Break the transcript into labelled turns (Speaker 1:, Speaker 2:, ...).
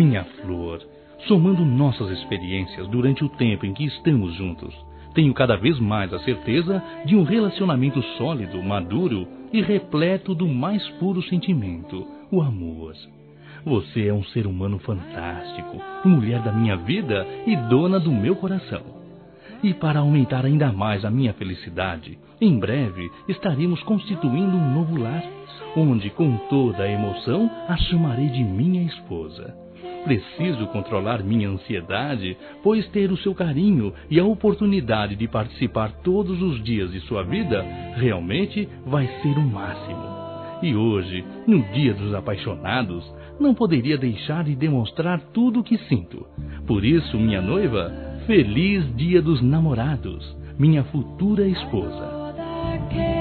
Speaker 1: Minha flor, somando nossas experiências durante o tempo em que estamos juntos, tenho cada vez mais a certeza de um relacionamento sólido, maduro e repleto do mais puro sentimento, o amor. Você é um ser humano fantástico, mulher da minha vida e dona do meu coração. E para aumentar ainda mais a minha felicidade, em breve estaremos constituindo um novo lar, onde com toda a emoção a chamarei de minha esposa. Preciso controlar minha ansiedade, pois ter o seu carinho e a oportunidade de participar todos os dias de sua vida realmente vai ser o máximo. E hoje, no Dia dos Apaixonados, não poderia deixar de demonstrar tudo o que sinto. Por isso, minha noiva, feliz Dia dos Namorados, minha futura esposa.